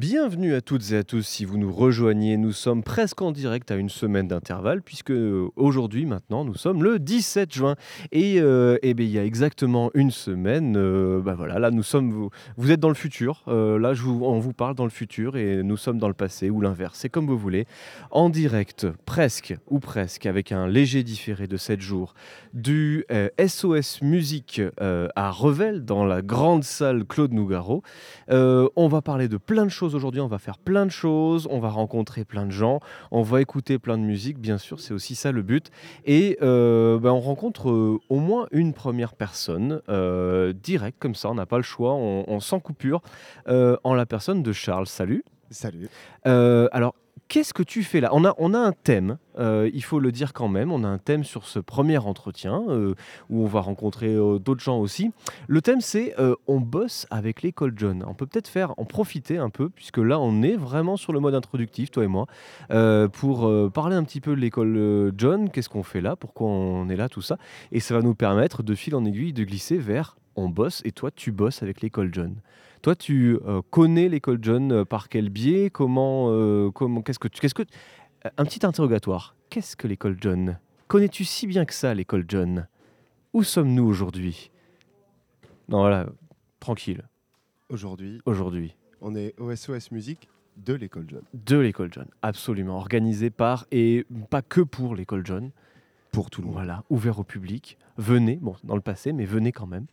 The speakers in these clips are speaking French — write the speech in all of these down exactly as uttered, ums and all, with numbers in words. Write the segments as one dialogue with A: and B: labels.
A: Bienvenue à toutes et à tous si vous nous rejoignez. Nous sommes presque en direct à une semaine d'intervalle puisque euh, aujourd'hui maintenant nous sommes le dix-sept juin et, euh, eh bien, il y a exactement une semaine, euh, bah voilà, là nous sommes vous, vous êtes dans le futur, euh, là je vous, on vous parle dans le futur et nous sommes dans le passé ou l'inverse, c'est comme vous voulez, en direct presque ou presque avec un léger différé de sept jours du euh, S O S Musique euh, à Revel dans la grande salle Claude Nougaro. Euh, on va parler de plein de choses aujourd'hui, on va faire plein de choses, on va rencontrer plein de gens, on va écouter plein de musique, bien sûr, c'est aussi ça le but. Et euh, ben, on rencontre euh, au moins une première personne, euh, direct comme ça, on n'a pas le choix, on, on sans coupure, euh, en la personne de Charles. Salut.
B: Salut.
A: Heu, alors, qu'est-ce que tu fais là? On a on a un thème, heu, il faut le dire quand même. On a un thème sur ce premier entretien, heu, où on va rencontrer, heu, d'autres gens aussi. Le thème, c'est, heu, on bosse avec l'école John. On peut peut-être faire en profiter un peu, puisque là, on est vraiment sur le mode introductif, toi et moi, heu, pour, heu, parler un petit peu de l'école, heu, John. Qu'est-ce qu'on fait là? Pourquoi on est là? Tout ça et ça va nous permettre, de fil en aiguille, de glisser vers on bosse et toi, tu bosses avec l'école John. Toi, tu, heu, connais l'école John, heu, par quel biais? Comment, heu, comment qu'est-ce que tu qu'est-ce que heu, un petit interrogatoire. Qu'est-ce que l'école John? Connais-tu si bien que ça l'école John? Où sommes-nous aujourd'hui? Non, voilà, tranquille,
B: Aujourd'hui,
A: aujourd'hui.
B: on est au S O S Musique de l'école John.
A: De l'école John, absolument. Organisé par et pas que pour l'école John.
B: Pour tout le monde.
A: Voilà, ouvert au public. Venez, bon, dans le passé, mais venez quand même.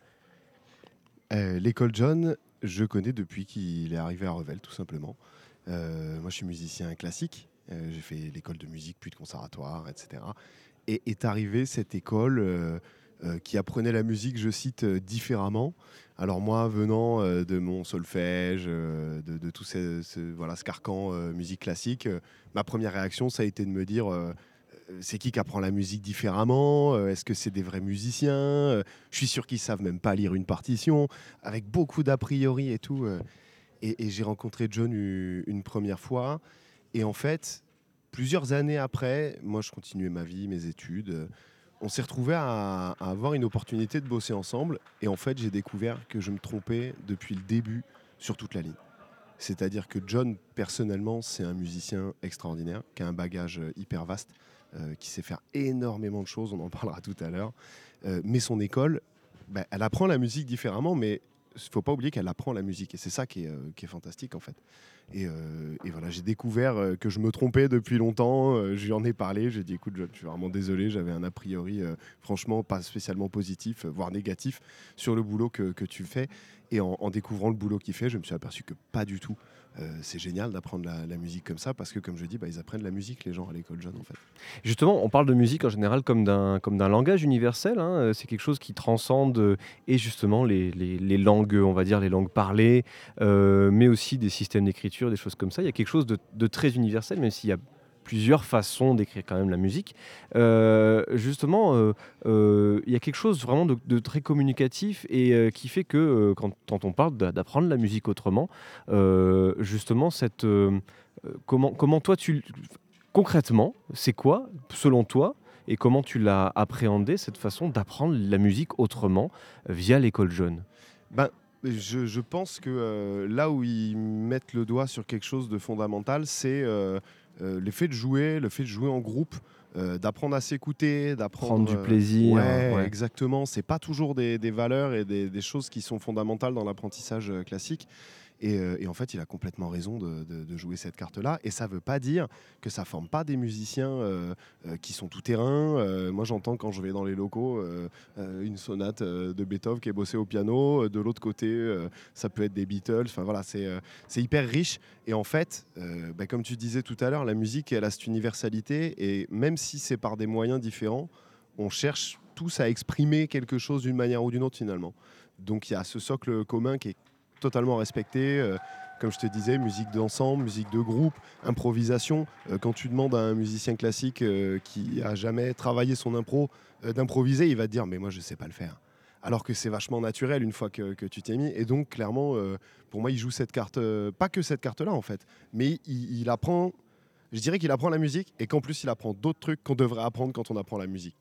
B: Euh, l'école John, je connais depuis qu'il est arrivé à Revel, tout simplement. Euh, moi, je suis musicien classique. Euh, j'ai fait l'école de musique, puis de conservatoire, et cetera. Et est arrivée cette école euh, euh, qui apprenait la musique, je cite, euh, différemment. Alors moi, venant euh, de mon solfège, euh, de, de tout ce, ce- voilà, ce carcan euh, musique classique, euh, ma première réaction, ça a été de me dire... euh, euh, c'est qui qui apprend la musique différemment? Euh, Est-ce que c'est des vrais musiciens? Euh, Je suis sûr qu'ils savent même pas lire une partition, avec beaucoup d'a priori et tout. euh. Et, et j'ai rencontré John u- une première fois. Et en fait, plusieurs années après, moi je continuais ma vie, mes études. euh, On s'est retrouvés à, à avoir une opportunité de bosser ensemble. Et en fait, j'ai découvert que je me trompais depuis le début sur toute la ligne. C'est-à-dire que John, personnellement, c'est un musicien extraordinaire, qui a un bagage euh, hyper vaste, euh, qui sait faire énormément de choses, on en parlera tout à l'heure. Euh, mais son école, bah, elle apprend la musique différemment, mais il ne faut pas oublier qu'elle apprend la musique. Et c'est ça qui est, euh, qui est fantastique, en fait. Et, euh, et voilà, j'ai découvert euh, que je me trompais depuis longtemps. Euh, je lui en ai parlé. J'ai dit, écoute, John, je suis vraiment désolé. J'avais un a priori, euh, franchement, pas spécialement positif, euh, voire négatif, sur le boulot que, que tu fais. Et en, en découvrant le boulot qu'il fait, je me suis aperçu que pas du tout. Euh, c'est génial d'apprendre la, la musique comme ça, parce que, comme je dis, bah, ils apprennent la musique, les gens, à l'école John, en fait.
A: Justement, on parle de musique en général comme d'un comme d'un langage universel, hein, heu, c'est quelque chose qui transcende, heu et justement les les les langues, on va dire les langues parlées, heu, mais aussi des systèmes d'écriture, des choses comme ça. Il y a quelque chose de de très universel, même s'il y a plusieurs façons d'écrire quand même la musique. Heu, justement, heu heu, il y a quelque chose vraiment de de très communicatif et heu, qui fait que, heu, quand quand on parle d'a d'apprendre la musique autrement, heu, justement cette, hem, heu, comment comment toi tu concrètement, c'est quoi, selon toi, et comment tu l'as appréhendé, cette façon d'apprendre la musique autrement, heu, via l'école John?
B: Ben, je, je pense que euh, là où ils mettent le doigt sur quelque chose de fondamental, c'est euh, euh, le fait de jouer, le fait de jouer en groupe, euh, d'apprendre à s'écouter,
A: Prendre
B: d'apprendre.
A: du
B: euh,
A: plaisir, heu,
B: ouais,
A: ouais.
B: exactement. C'est pas toujours des, des valeurs et des, des choses qui sont fondamentales dans l'apprentissage euh, classique. Et, euh, et en fait, il a complètement raison de, de- de jouer cette carte-là. Et ça ne veut pas dire que ça ne forme pas des musiciens euh, euh, qui sont tout-terrain. Euh, moi, j'entends quand je vais dans les locaux euh, euh, une sonate euh, de Beethoven qui est bossée au piano. Euh, De l'autre côté, euh, ça peut être des Beatles. Enfin voilà, c'est euh, c'est hyper riche. Et en fait, euh, bah, comme tu disais tout à l'heure, la musique, elle a cette universalité. Et même si c'est par des moyens différents, on cherche tous à exprimer quelque chose d'une manière ou d'une autre finalement. Donc il y a ce socle commun qui est totalement respecté. Euh, comme je te disais, musique d'ensemble, musique de groupe, improvisation. Euh, quand tu demandes à un musicien classique euh, qui a jamais travaillé son impro euh, d'improviser, il va te dire mais moi je sais pas le faire. Alors que c'est vachement naturel une fois que, que tu t'es mis. Et donc clairement, euh, pour moi, il joue cette carte, euh, pas que cette carte-là en fait, mais il, il apprend. Je dirais qu'il apprend la musique et qu'en plus il apprend d'autres trucs qu'on devrait apprendre quand on apprend la musique.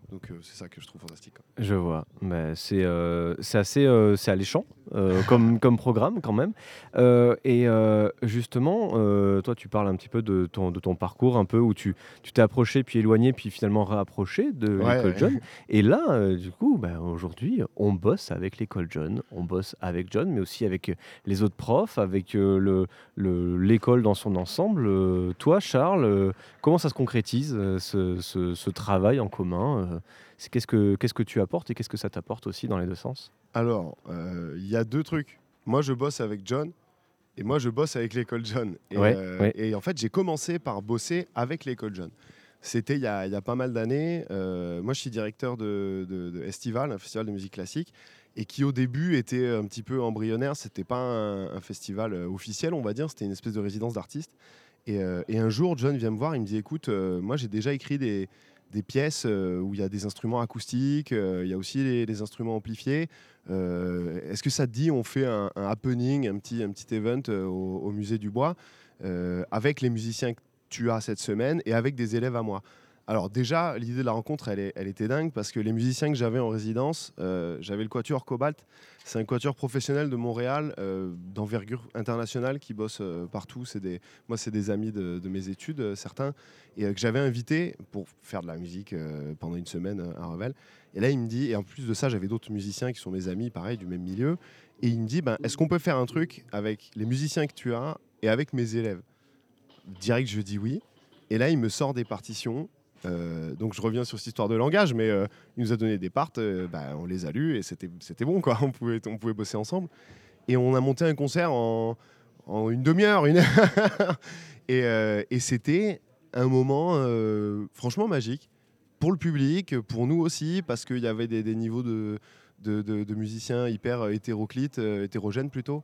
B: Donc euh, c'est ça que je trouve fantastique, quoi.
A: Je vois. Bah, c'est, heu, c'est assez, heu, c'est alléchant, heu, comme comme programme quand même. Heu et heu, justement, heu, toi tu parles un petit peu de ton de ton parcours un peu où tu tu t'es approché puis éloigné puis finalement rapproché de l'école
B: Ouais,
A: John et là, heu, du coup, bah, aujourd'hui, on bosse avec l'école John, on bosse avec John, mais aussi avec, heu, les autres profs, avec, heu, le le l'école dans son ensemble. Heu, toi Charles, heu, comment ça se concrétise, heu, ce ce ce travail en commun, heu? C'est qu'est-ce que qu'est-ce que tu apportes et qu'est-ce que ça t'apporte aussi dans les deux sens?
B: alors, euh, il y a deux trucs. Moi, je bosse avec John et moi, je bosse avec l'école John. Et,
A: Ouais,
B: euh,
A: ouais.
B: et en fait, j'ai commencé par bosser avec l'école John. C'était il y a, il y a pas mal d'années. Euh, moi, je suis directeur de, de, de Estival, un festival de musique classique, et qui au début était un petit peu embryonnaire. C'était pas un, un festival euh, officiel, on va dire. C'était une espèce de résidence d'artistes. Et, euh, et un jour, John vient me voir, il me dit, écoute, euh, moi j'ai déjà écrit des, des pièces euh, où il y a des instruments acoustiques, euh, il y a aussi les, les instruments amplifiés. Euh, Est-ce que ça te dit, on fait un, un happening, un petit, un petit event euh, au, au musée du Bois euh, avec les musiciens que tu as cette semaine et avec des élèves à moi. Alors déjà, l'idée de la rencontre, elle, est- elle était dingue parce que les musiciens que j'avais en résidence, euh, j'avais le Quatuor Cobalt. C'est un quatuor professionnel de Montréal, euh, d'envergure internationale, qui bosse euh, partout. C'est des, moi, c'est des amis de, de mes études, euh, certains, et euh, que j'avais invité pour faire de la musique euh, pendant une semaine euh, à Revel. Et là, il me dit, et en plus de ça, j'avais d'autres musiciens qui sont mes amis, pareil, du même milieu. Et il me dit, ben, est-ce qu'on peut faire un truc avec les musiciens que tu as et avec mes élèves? Direct, je dis oui. Et là, il me sort des partitions. Euh, donc je reviens sur cette histoire de langage, mais euh, il nous a donné des parts, euh, bah, on les a lues et c'était c'était bon, quoi. On pouvait, on pouvait bosser ensemble. Et on a monté un concert en, en une demi-heure, une heure. et, euh, et c'était un moment euh, franchement magique pour le public, pour nous aussi, parce qu'il y avait des, des niveaux de, de, de- de musiciens hyper hétéroclites, euh, hétérogènes plutôt.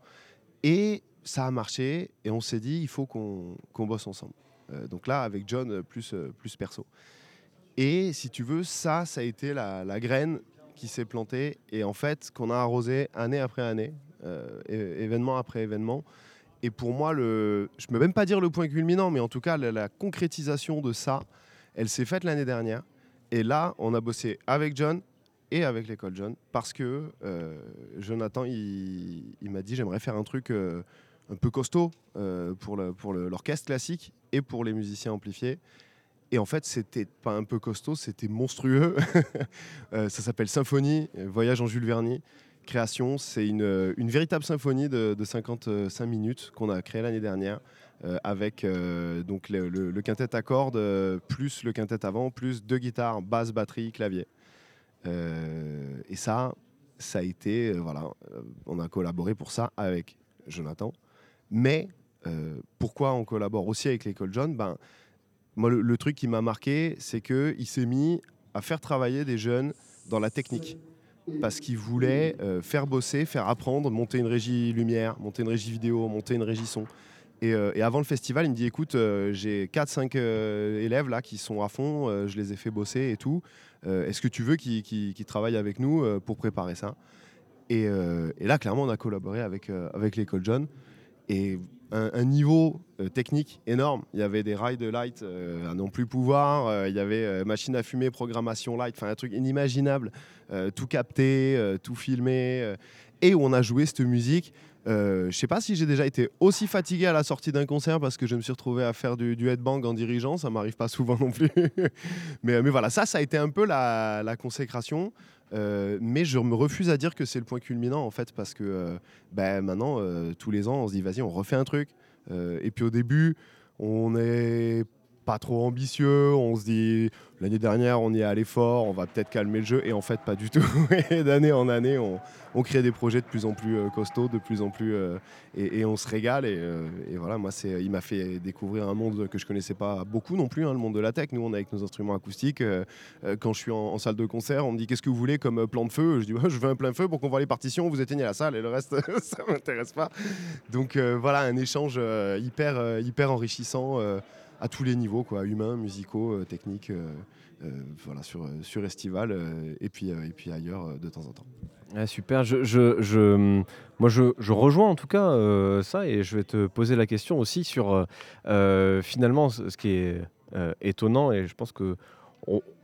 B: Et ça a marché et on s'est dit, il faut qu'on qu'on bosse ensemble. Euh, donc là, avec John, euh, plus, euh, plus perso. Et si tu veux, ça, ça a été la, la graine qui s'est plantée et en fait, qu'on a arrosé année après année, euh, é- événement après événement. Et pour moi, le, je ne peux même pas dire le point culminant, mais en tout cas, la, la concrétisation de ça, elle s'est faite l'année dernière. Et là, on a bossé avec John et avec l'école John parce que euh, Jonathan, il, il m'a dit, j'aimerais faire un truc euh, un peu costaud euh, pour le- pour le- l'orchestre classique et pour les musiciens amplifiés. Et en fait, c'était pas un peu costaud, c'était monstrueux. Euh, ça s'appelle Symphonie, euh, Voyage en Jules Verne. Création, c'est une, euh, une véritable symphonie de, de cinquante-cinq minutes qu'on a créée l'année dernière euh, avec euh, donc le, le- le quintet à cordes, euh, plus le quintet avant, plus deux guitares, basse, batterie, clavier. Euh, et ça, ça a été, euh, voilà, euh, on a collaboré pour ça avec Jonathan. Mais euh, pourquoi on collabore aussi avec l'école John? Ben, moi, le, le truc qui m'a marqué, c'est qu'il s'est mis à faire travailler des jeunes dans la technique. Parce qu'il voulait euh, faire bosser, faire apprendre, monter une régie lumière, monter une régie vidéo, monter une régie son. Et, euh, et avant le festival, il me dit, écoute, euh, j'ai quatre cinq euh, élèves là qui sont à fond, euh, je les ai fait bosser et tout. Euh, Est-ce que tu veux qu'ils qu'ils- qu'ils travaillent avec nous euh, pour préparer ça? Et, euh, et là, clairement, on a collaboré avec, euh, avec l'école John et un, un niveau euh, technique énorme. Il y avait des rails de light euh, à non plus pouvoir, euh, il y avait euh, machine à fumer, programmation light, enfin un truc inimaginable, euh, tout capté, euh, tout filmé, euh, et où on a joué cette musique. Euh, je sais pas si j'ai déjà été aussi fatigué à la sortie d'un concert parce que je me suis retrouvé à faire du, du headbang en dirigeant, ça m'arrive pas souvent non plus. mais, mais voilà, ça, ça a été un peu la, la consécration. Euh, mais je me refuse à dire que c'est le point culminant en fait parce que euh, ben, maintenant euh, tous les ans on se dit vas-y on refait un truc. Euh, et puis au début on n'est pas trop ambitieux, on se dit l'année dernière on y est allé fort, on va peut-être calmer le jeu et en fait pas du tout. Et d'année en année on, on crée des projets de plus en plus euh, costauds, de plus en plus euh, et, et on se régale et, euh, et voilà moi c'est il m'a fait découvrir un monde que je connaissais pas beaucoup non plus, hein, le monde de la tech. Nous on est avec nos instruments acoustiques. Euh, euh, quand je suis en, en salle de concert, on me dit qu'est-ce que vous voulez comme euh, plan de feu? Je dis ouais, je veux un plein feu pour qu'on voit les partitions, vous éteignez la salle et le reste ça m'intéresse pas. Donc euh, voilà un échange euh, hyper euh, hyper enrichissant euh, à tous les niveaux quoi, humains, musicaux, euh, techniques, euh, euh, voilà sur euh, sur Estival euh, et puis euh, et puis ailleurs euh, de temps en temps.
A: Ah super, je je je, mmh, moi je je rejoins en tout cas, heu, ça et je vais te poser la question aussi sur, heu heu, finalement ce ce qui est, heu, étonnant et je pense qu'on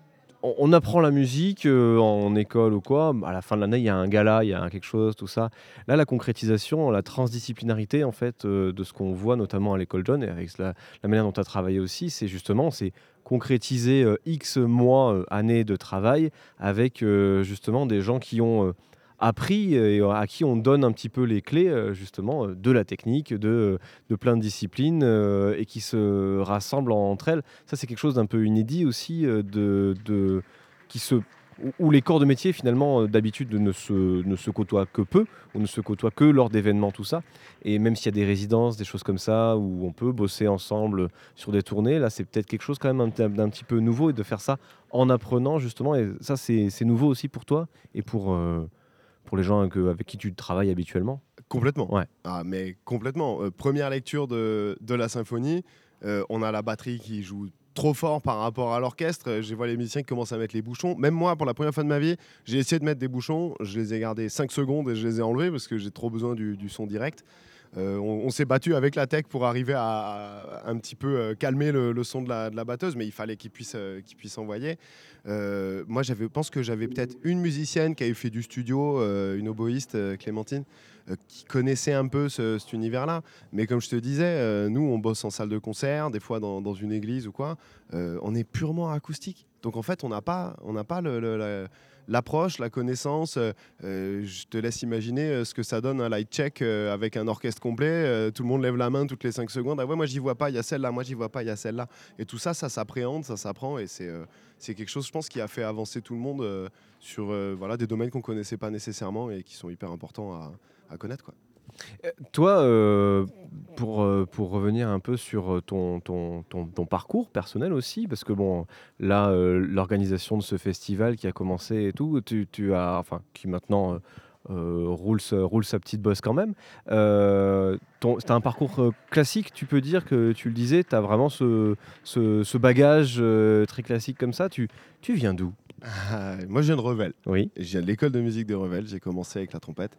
A: on on apprend la musique, heu, en école ou quoi, à la fin de l'année, il y a un gala, il y a quelque chose, tout ça. Là, la concrétisation, la transdisciplinarité, en fait, heu, de ce qu'on voit notamment à l'école John et avec cela la manière dont tu as travaillé aussi, c'est justement, c'est concrétiser, heu, X mois, heu, années de travail avec, heu, justement des gens qui ont, heu, appris et à qui on donne un petit peu les clés, heu, justement, heu, de la technique, de, heu, de plein de disciplines, heu et qui se rassemblent entre elles. Ça, c'est quelque chose d'un peu inédit aussi, heu, de de qui se où où les corps de métier finalement, heu, d'habitude ne se ne se côtoient que peu ou ne se côtoient que lors d'événements, tout ça et même s'il y a des résidences, des choses comme ça, où on peut bosser ensemble, sur des tournées, là, c'est peut-être quelque chose quand même un t d'un petit peu nouveau et de faire ça en apprenant justement et ça, c'est c'est nouveau aussi pour toi et pour, heu, pour les gens que avec qui tu travailles habituellement?
B: Complètement.
A: Ouais.
B: Ah, mais complètement. Heu, première lecture de de la symphonie, heu, on a la batterie qui joue trop fort par rapport à l'orchestre. Heu, je vois les musiciens qui commencent à mettre les bouchons. Même moi, pour la première fois de ma vie, j'ai essayé de mettre des bouchons. Je les ai gardés cinq secondes et je les ai enlevés parce que j'ai trop besoin du du son direct. Heu, on on s'est battu avec la tech pour arriver à à un petit peu, heu, calmer le le son de la de la batteuse, mais il fallait qu'il puisse, heu, qu'il puisse envoyer. Heu, moi, j'avais pense que j'avais peut-être une musicienne qui avait fait du studio, heu, une oboïste, heu, Clémentine, heu, qui connaissait un peu ce cet univers-là. Mais comme je te disais, heu, nous, on bosse en salle de concert, des fois dans dans une église ou quoi. Heu, on est purement acoustique. Donc en fait, on n'a pas on n'a pas le le la l'approche, la connaissance. Heu heu, je te laisse imaginer, heu, ce que ça donne un light check, heu, avec un orchestre complet. Heu, tout le monde lève la main toutes les cinq secondes. «Ah ouais, moi j'y vois pas, il y a celle-là, moi j'y vois pas, il y a celle-là» et tout ça, ça s'appréhende, ça s'apprend et c'est, heu, c'est quelque chose, je pense, qui a fait avancer tout le monde, heu, sur, heu, voilà, des domaines qu'on connaissait pas nécessairement et qui sont hyper importants à à connaître, quoi.
A: Heu, toi, heu, pour, heu, pour revenir un peu sur, heu, ton ton ton ton parcours personnel aussi, parce que bon, là, heu, l'organisation de ce festival qui a commencé et tout, tu tu as enfin, qui maintenant, heu heu, roule se roule sa petite bosse quand même. Heu, ton tu as un parcours, heu, classique, tu peux dire que tu le disais, tu as vraiment ce ce ce bagage, heu, très classique comme ça. Tu tu viens d'où?
B: Ah, moi, je viens de Revel.
A: Oui,
B: Je viens de l'école de musique de Revel. J'ai commencé avec la trompette,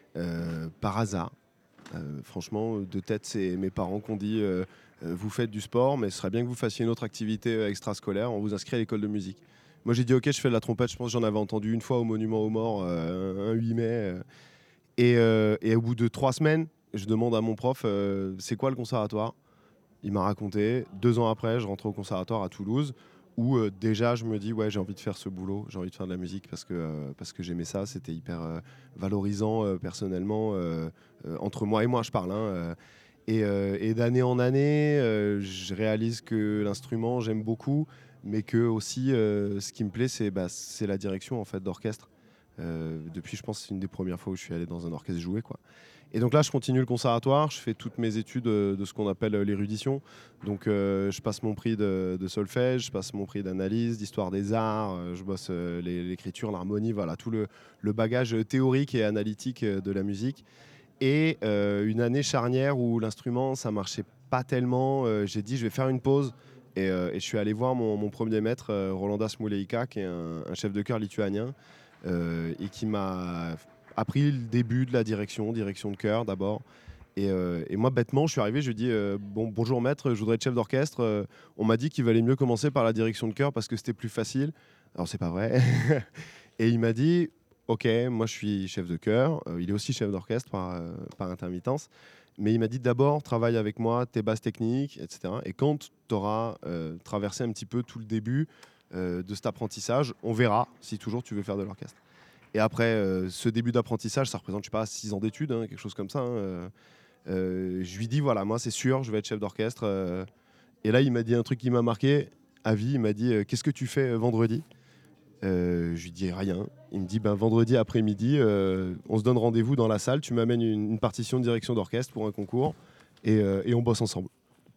B: heu, par hasard. Heu, franchement, de tête, c'est mes parents qui ont dit, heu: «Heu, vous faites du sport, mais ce serait bien que vous fassiez une autre activité, heu, extrascolaire. On vous inscrit à l'école de musique». Moi, j'ai dit: «OK, je fais de la trompette». Je pense que j'en avais entendu une fois au Monument aux Morts, heu, un huit mai, heu et heu et au bout de trois semaines, je demande à mon prof, heu: «C'est quoi le conservatoire?» Il m'a raconté. Deux ans après, je rentre au conservatoire à Toulouse où, heu, déjà je me dis: «Ouais, j'ai envie de faire ce boulot, j'ai envie de faire de la musique» parce que, heu, parce que j'aimais ça. C'était hyper, heu, valorisant, heu, personnellement, heu heu, entre moi et moi, je parle, hein, heu et heu et d'année en année, heu, je réalise que l'instrument, j'aime beaucoup, mais que aussi, heu, ce qui me plaît, c'est, bah, c'est la direction, en fait, d'orchestre. Heu, depuis, je pense, c'est une des premières fois où je suis allé dans un orchestre jouer, quoi. Et donc là, je continue le conservatoire, je fais toutes mes études, heu, de ce qu'on appelle, heu, l'érudition. Donc, heu, je passe mon prix de de solfège, je passe mon prix d'analyse, d'histoire des arts, heu, je bosse, heu, l'é l'écriture, l'harmonie, voilà, tout le le bagage, heu, théorique et analytique, heu, de la musique. Et heu, une année charnière où l'instrument, ça marchait pas tellement, heu, j'ai dit: «Je vais faire une pause» et heu et je suis allé voir mon mon premier maître, heu, Rolandas Muleika, qui est un un chef de chœur lituanien, heu et qui m'a appris le début de la direction, direction de chœur d'abord. Et, heu et moi, bêtement, je suis arrivé, je lui ai dit, heu: «Bon, bonjour maître, je voudrais être chef d'orchestre, heu, on m'a dit qu'il valait mieux commencer par la direction de chœur parce que c'était plus facile». Alors c'est pas vrai. Et il m'a dit: «OK, moi je suis chef de chœur», heu, il est aussi chef d'orchestre par, heu, par intermittence, mais il m'a dit: «D'abord, travaille avec moi tes bases techniques et cetera et quand tu auras, heu, traversé un petit peu tout le début, heu, de cet apprentissage, on verra si toujours tu veux faire de l'orchestre». Et après, heu, ce début d'apprentissage, ça représente, je sais pas, six ans d'études, hein, quelque chose comme ça, hein, heu heu, je lui dis: «Voilà, moi c'est sûr, je vais être chef d'orchestre», heu et là, il m'a dit un truc qui m'a marqué à vie. Il m'a dit, heu: «Qu'est-ce que tu fais, heu, vendredi?» Heu, je lui dis: «Rien». Il me dit: «Ben, vendredi après-midi, heu, on se donne rendez-vous dans la salle, tu m'amènes une une partition de direction d'orchestre pour un concours et heu et on bosse ensemble».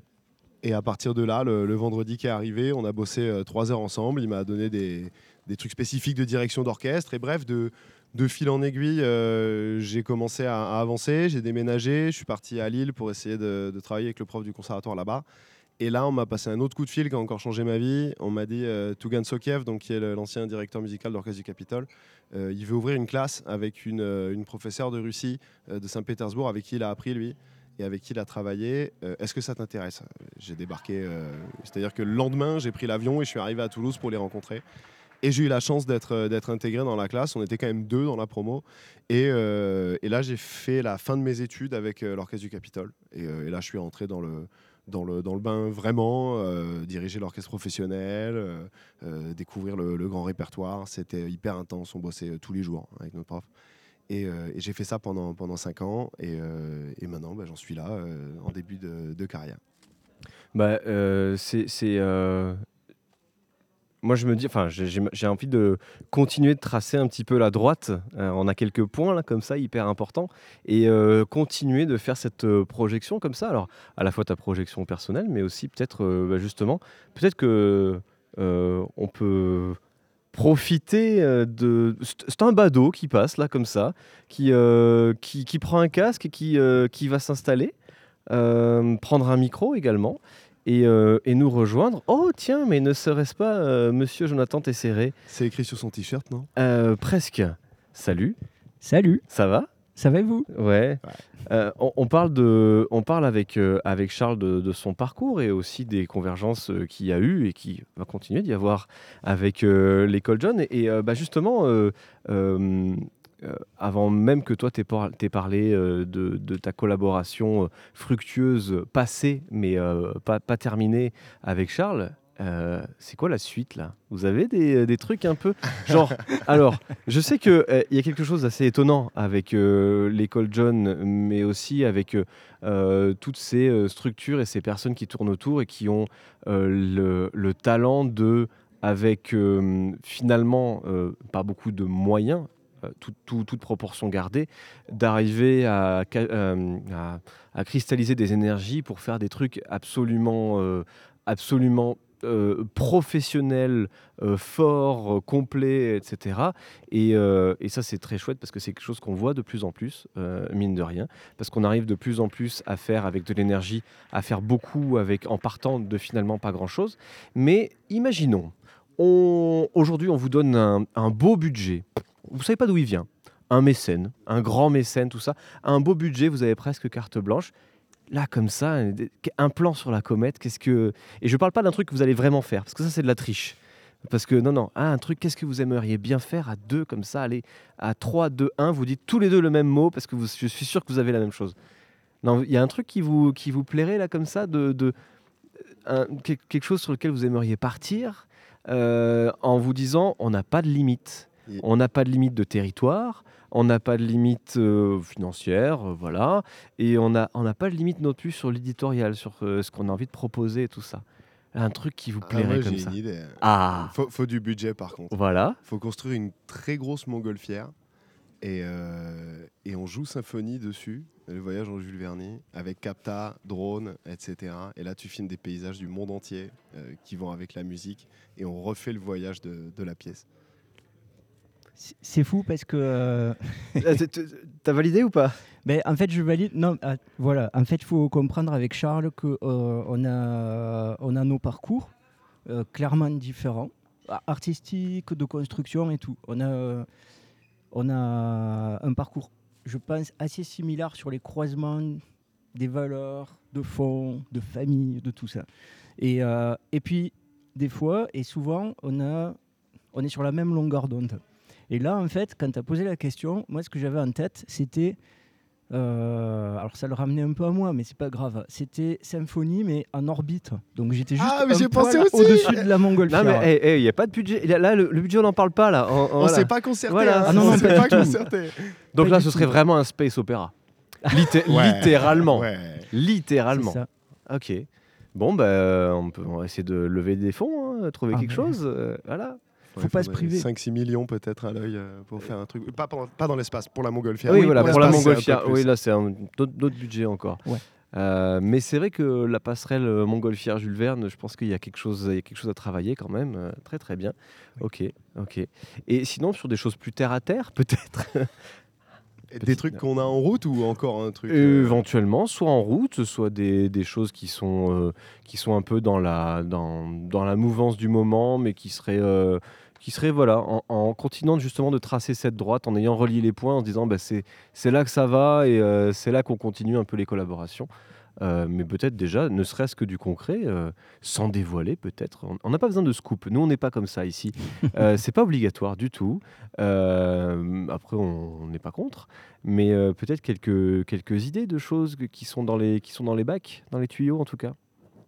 B: Et à partir de là, le le vendredi qui est arrivé, on a bossé, heu, trois heures ensemble. Il m'a donné des des trucs spécifiques de direction d'orchestre et bref, de de fil en aiguille, heu, j'ai commencé à à avancer. J'ai déménagé, je suis parti à Lille pour essayer de de travailler avec le prof du conservatoire là-bas et là, on m'a passé un autre coup de fil qui a encore changé ma vie. On m'a dit, heu, Tougan Sokiev, donc qui est le l'ancien directeur musical de l'Orchestre du Capitole, heu, il veut ouvrir une classe avec une, heu, une professeure de Russie, heu, de Saint-Pétersbourg avec qui il a appris lui et avec qui il a travaillé. Heu, est-ce que ça t'intéresse? J'ai débarqué, heu, c'est-à-dire que le lendemain, j'ai pris l'avion et je suis arrivé à Toulouse pour les rencontrer Et j'ai eu la chance d'être, euh, d'être intégré dans la classe. On était quand même deux dans la promo. Et, euh, et là, j'ai fait la fin de mes études avec euh, l'Orchestre du Capitole. Et, euh, et là, je suis rentré dans le, dans le, dans le bain vraiment, euh, diriger l'orchestre professionnel, euh, euh, découvrir le, le grand répertoire. C'était hyper intense. On bossait euh, tous les jours avec notre prof. Et, euh, et j'ai fait ça pendant, pendant cinq ans. Et, euh, et maintenant, bah, j'en suis là, euh, en début de, de carrière.
A: Bah, euh, c'est, c'est, euh, moi, je me dis, enfin, j'ai, j'ai- j'ai envie de continuer de tracer un petit peu la droite. Euh, on a quelques points là, comme ça, hyper importants, et euh, continuer de faire cette euh, projection comme ça. Alors, à la fois ta projection personnelle, mais aussi peut-être, euh, bah, justement, peut-être que euh, on peut profiter euh, de. C'est c'est un badaud qui passe là comme ça, qui, euh, qui, qui prend un casque et qui, euh, qui va s'installer, euh, prendre un micro également et, euh, et nous rejoindre. Oh tiens, mais ne serait-ce pas euh, Monsieur Jonathan Tesséré?
B: C'est écrit sur son t-shirt, non?
A: Euh, Presque. Salut,
C: Salut,
A: ça va?
C: ça va et vous?
A: Ouais.
B: Ouais.
A: Euh, on, on parle de, on parle avec, euh, avec Charles de, de son parcours et aussi des convergences euh, qu'il y a eu et qui va continuer d'y avoir avec euh, l'école John. Et, et, euh, bah, justement, euh, euh, euh, avant même que toi t'aies, par- t'aies parlé euh, de, de ta collaboration euh, fructueuse passée, mais euh, pas, pas terminée avec Charles. euh, c'est quoi la suite là? Vous avez des, des trucs un peu genre alors je sais qu'il y a quelque chose d'assez étonnant avec euh, l'école John, mais aussi avec euh, euh, toutes ces euh, structures et ces personnes qui tournent autour et qui ont euh, le, le talent de, avec euh, finalement euh, pas beaucoup de moyens, euh, tout- tout- toute proportion gardée, d'arriver à, ca- euh, à- à cristalliser des énergies pour faire des trucs absolument, euh, absolument euh, professionnels, euh, fort, euh, complet, et cetera. Et, euh, et ça, c'est très chouette parce que c'est quelque chose qu'on voit de plus en plus, euh, mine de rien, parce qu'on arrive de plus en plus à faire avec de l'énergie, à faire beaucoup avec, en partant de finalement pas grand-chose. Mais imaginons, on, aujourd'hui, on vous donne un, un beau budget. Vous savez pas d'où il vient. Un mécène, un grand mécène, tout ça. Un beau budget, vous avez presque carte blanche. Là, comme ça, un un plan sur la comète, qu'est-ce que... Et je parle pas d'un truc que vous allez vraiment faire, parce que ça, c'est de la triche. Parce que non, non, ah, un truc, qu'est-ce que vous aimeriez bien faire à deux comme ça? Allez, à trois, deux, un, vous dites tous les deux le même mot, parce que vous- je suis sûr que vous avez la même chose. Non, il y a un truc qui vous, qui vous plairait là comme ça, de, de un- quel- quelque chose sur lequel vous aimeriez partir, euh, en vous disant, on n'a pas de limite.
B: Et-
A: On n'a pas de limite de territoire, on n'a pas de limite euh, financière, euh, voilà, et on n'a on n'a pas de limite non plus sur l'éditorial, sur euh, ce qu'on a envie de proposer et tout ça. Un truc qui vous
B: Ah,
A: plairait
B: moi,
A: comme
B: j'ai
A: ça.
B: une idée.
A: Ah,
B: Faut, faut du budget, par contre.
A: voilà.
B: Faut construire une très grosse montgolfière et, euh, et on joue symphonie dessus, le voyage en Jules Verne, avec capta, drone, et cetera. Et là, tu filmes des paysages du monde entier euh, qui vont avec la musique et on refait le voyage de, de la pièce.
C: C'est c'est fou parce que, euh,
A: Euh, t- t- T'as validé ou pas?
C: ben, en fait, je valide. Non, ah, voilà. En fait, il faut comprendre avec Charles que euh, on a, on a nos parcours euh, clairement différents, a- artistiques, de construction et tout. On a, euh, on a un parcours, je pense, assez similaire sur les croisements des valeurs, de fond, de famille, de tout ça. Et, euh, et puis, des fois, et souvent, on a, on est sur la même longueur d'onde. Et là, en fait, quand tu as posé la question, moi, ce que j'avais en tête, c'était... euh, alors, ça le ramenait un peu à moi, mais c'est pas grave. C'était symphonie, mais en orbite. Donc, j'étais juste
B: Ah, mais
C: un
B: j'ai
C: poil
B: pensé aussi.
C: au-dessus de la
A: Non,
C: montgolfière.
A: mais il n'y a pas de budget. Là, là, le, le budget, on n'en parle pas, là. On,
B: On
A: voilà.
B: s'est pas concerté.
A: Voilà.
B: hein.
C: Ah non, non,
B: on s'est
C: pas
B: pas
C: du tout.
B: concerté.
A: Donc
C: pas
A: là,
C: du
A: ce
C: tout.
A: serait vraiment un space opéra. Litté-
B: Ouais,
A: littéralement.
B: ouais.
C: C'est
A: Littéralement.
C: ça.
A: Ok. Bon, bah, on peut on va essayer de lever des fonds, hein, trouver
C: Ah,
A: quelque
C: mais-
A: chose. euh, voilà.
C: Faut pas se priver.
B: cinq six millions peut-être à l'œil euh, pour faire un truc. Pas, pendant- pas dans l'espace, pour la montgolfière.
A: oui, voilà,
C: pour
A: pour la
B: l'espace, c'est un peu
A: montgolfière.
B: plus.
A: Oui, là, c'est un autre, autre budget encore.
C: Ouais.
A: Euh, mais c'est vrai que la passerelle euh, montgolfière Jules Verne, je pense qu'il y a quelque chose, il y a quelque chose à travailler quand même. euh, très, très bien. Ok, ok. Et sinon, sur des choses plus terre à terre, peut-être.
B: Et des
A: Petite
B: trucs
A: note.
B: qu'on a en route ou encore un truc.
A: Euh,
B: euh,
A: Éventuellement, soit en route, soit des, des choses qui sont, euh, qui sont un peu dans la, dans, dans la mouvance du moment, mais qui seraient, euh, qui seraient voilà, en, en continuant justement de tracer cette droite, en ayant relié les points, en se disant bah, c'est, c'est là que ça va et euh, c'est là qu'on continue un peu les collaborations. Euh, mais peut-être déjà, ne serait-ce que du concret, euh, sans dévoiler peut-être. On on n'a pas besoin de scoop. Nous, on n'est pas comme ça ici. Euh, c'est pas obligatoire du tout. Euh, après, on on n'est pas contre. Mais euh, peut-être quelques, quelques idées de choses que- qui sont dans les, qui sont dans les bacs, dans les tuyaux en tout cas.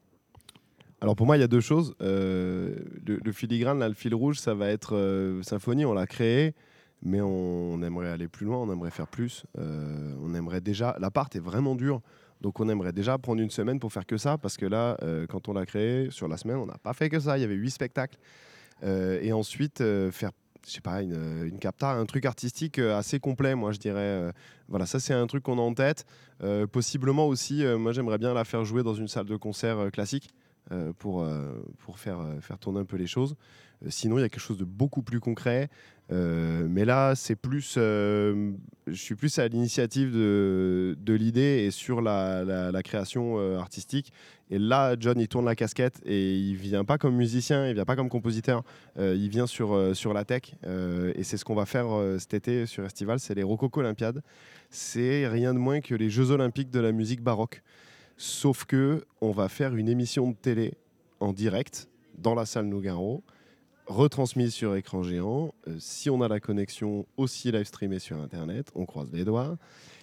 B: Alors pour moi, il y a deux choses. Euh, le, le filigrane, là, le fil rouge, ça va être euh, Symphonie, on l'a créé, mais on, on aimerait aller plus loin, on aimerait faire plus. Euh, on aimerait déjà. L'appart est vraiment dur, donc on aimerait déjà prendre une semaine pour faire que ça, parce que là, euh, quand on l'a créé, sur la semaine, on n'a pas fait que ça. Il y avait huit spectacles. Euh, et ensuite, euh, faire, je sais pas, une, une capta, un truc artistique euh, assez complet, moi je dirais. Euh, voilà, ça c'est un truc qu'on a en tête. Euh, possiblement aussi, euh, moi j'aimerais bien la faire jouer dans une salle de concert euh, classique euh, pour, euh, pour faire, euh, faire tourner un peu les choses. Euh, sinon, il y a quelque chose de beaucoup plus concret. Euh, mais là, c'est plus, euh, je suis plus à l'initiative de, de l'idée et sur la, la, la création euh, artistique. Et là, John, il tourne la casquette et il vient pas comme musicien, il vient pas comme compositeur, euh, il vient sur, euh, sur la tech. Euh, et c'est ce qu'on va faire euh, cet été sur Estival, c'est les Rococo Olympiades. C'est rien de moins que les Jeux Olympiques de la musique baroque. Sauf que on va faire une émission de télé en direct dans la salle Nougaro, retransmise sur écran géant. Euh, si on a la connexion, aussi live streamée sur Internet, on croise les doigts.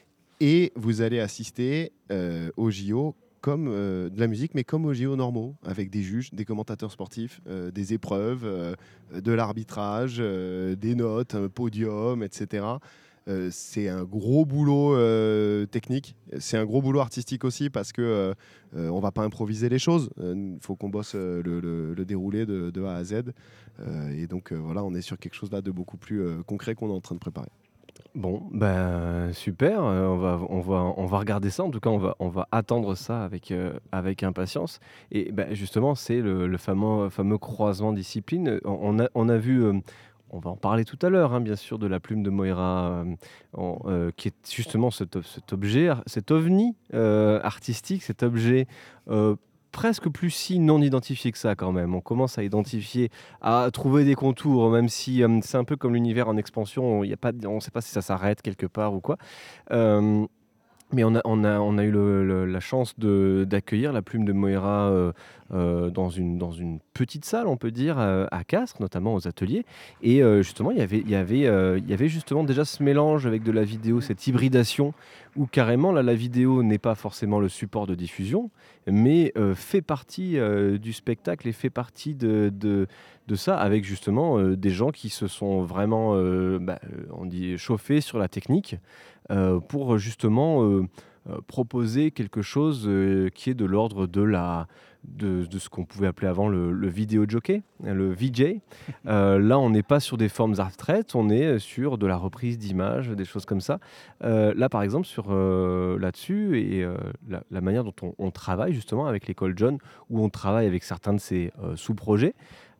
B: Et vous allez assister euh, aux J O comme euh, de la musique, mais comme aux J O normaux, avec des juges, des commentateurs sportifs, euh, des épreuves, euh, de l'arbitrage, euh, des notes, un podium, et cetera. Euh, c'est un gros boulot euh, technique, c'est un gros boulot artistique aussi parce que euh, euh, on va pas improviser les choses. Il faut qu'on bosse euh, le, le- le déroulé de, de A à Z. Euh, et donc euh, voilà, on est sur quelque chose là de beaucoup plus euh, concret qu'on est en train de préparer.
A: Bon, ben super, euh, on va, on va, on va regarder ça. En tout cas, on va, on va attendre ça avec, euh, avec impatience. Et ben, justement, c'est le, le fameux, fameux croisement discipline. On, on a, on a vu, euh, on va en parler tout à l'heure, hein, bien sûr, de la plume de Moira, euh, en- euh, qui est justement cet, cet objet, ar- cet ovni euh, artistique, cet objet euh, presque plus si non identifié que ça quand même. On commence à identifier, à trouver des contours, même si euh, c'est un peu comme l'univers en expansion, il y a pas, de- on ne sait pas si ça s'arrête quelque part ou quoi. Euh, mais on a, on a, on a eu le- le- la chance de- d'accueillir la plume de Moira euh, euh, dans, une, dans une petite salle, on peut dire, euh, à Castres, notamment aux ateliers. Et euh, justement, il y avait, il y avait, euh, il y avait justement déjà ce mélange avec de la vidéo, cette hybridation, où carrément, là, la vidéo n'est pas forcément le support de diffusion, mais euh, fait partie euh, du spectacle et fait partie de, de, de ça, avec justement euh, des gens qui se sont vraiment, euh, bah, euh, on dit, chauffés sur la technique euh, pour justement euh, euh, proposer quelque chose euh, qui est de l'ordre de la de, de ce qu'on pouvait appeler avant le, le vidéo jockey, le V J. Euh, là, on n'est pas sur des formes abstraites, on est sur de la reprise d'images, des choses comme ça. Euh, là, par exemple, sur euh, là-dessus et euh, la, la manière dont on, on travaille justement avec l'école John, où on travaille avec certains de ses euh, sous-projets.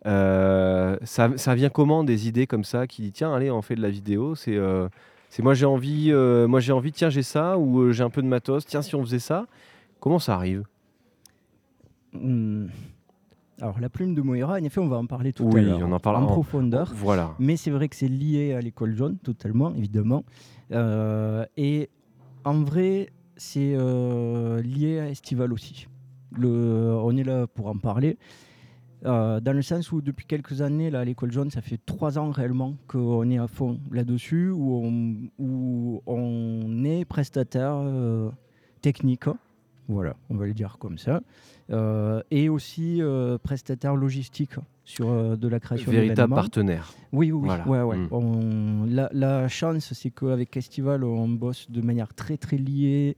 A: Euh, ça, ça vient comment des idées comme ça qui dit tiens allez on fait de la vidéo c'est euh, c'est moi j'ai envie, euh, moi j'ai envie, tiens j'ai ça, ou euh, j'ai un peu de matos, tiens si on faisait ça, comment ça arrive?
C: Hmm. Alors, la plume de Moira, en effet, on va en parler tout à
A: Oui,
C: l'heure,
A: on en parle
C: en
A: en, en-
C: profondeur.
A: voilà.
C: Mais c'est vrai que c'est lié à l'école jaune, totalement, évidemment. Euh, et en vrai, c'est euh, lié à Estival aussi. Le, on est là pour en parler. Euh, dans le sens où depuis quelques années, là, à l'école jaune, ça fait trois ans réellement qu'on est à fond là-dessus, où on, où on est prestataire euh, technique, voilà, on va le dire comme ça, euh, et aussi euh, prestataire logistique sur euh, de la création
A: Véritable
C: d'événements.
A: partenaire.
C: Oui, oui, oui.
A: Voilà.
C: Ouais, ouais.
A: Mm.
C: On- la, la chance, c'est qu'avec Estival, on bosse de manière très, très liée.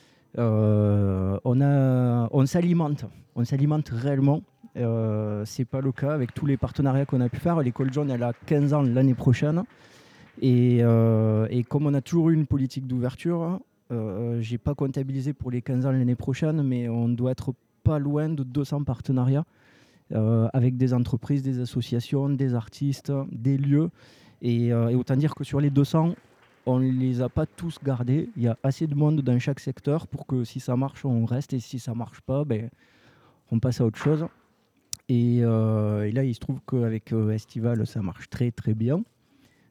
C: Euh, on a, on s'alimente, on s'alimente réellement. Euh, c'est pas le cas avec tous les partenariats qu'on a pu faire. L'école jaune, elle a quinze ans l'année prochaine. Et, euh, et comme on a toujours eu une politique d'ouverture, euh, j'ai pas comptabilisé pour les quinze ans l'année prochaine, mais on doit être pas loin de deux cents partenariats euh, avec des entreprises, des associations, des artistes, des lieux. Et, euh, et autant dire que sur les deux cents, on ne les a pas tous gardés. Il y a assez de monde dans chaque secteur pour que si ça marche, on reste. Et si ça ne marche pas, ben, on passe à autre chose. Et, euh, et là, il se trouve qu'avec euh, Estival, ça marche très très bien.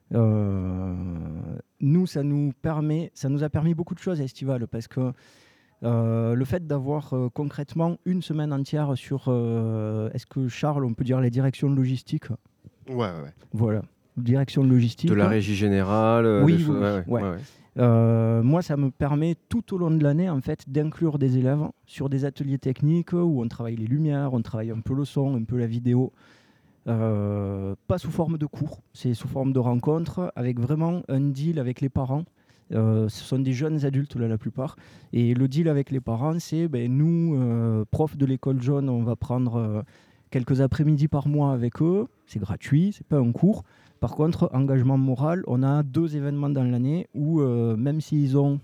C: Euh, nous, ça nous permet, ça nous a permis beaucoup de choses, Estival, parce que Euh, le fait d'avoir euh, concrètement une semaine entière sur, euh, est-ce que Charles, on peut dire les directions logistiques?
B: Ouais, ouais, ouais.
C: Voilà, direction
A: De
C: logistique.
A: la régie générale, euh, des
C: Oui, oui,
A: choses.
C: oui,
A: Ouais, ouais,
C: ouais.
A: ouais, ouais.
C: Euh, moi, ça me permet tout au long de l'année en fait, d'inclure des élèves sur des ateliers techniques où on travaille les lumières, on travaille un peu le son, un peu la vidéo. Euh, pas sous forme de cours, c'est sous forme de rencontres avec vraiment un deal avec les parents. Euh, ce sont des jeunes adultes là, la plupart. Et le deal avec les parents, c'est ben, nous, euh, profs de l'école jaune, on va prendre euh, quelques après-midi par mois avec eux. C'est gratuit, c'est pas un cours. Par contre, engagement moral, on a deux événements dans l'année où, euh, même s'ils ont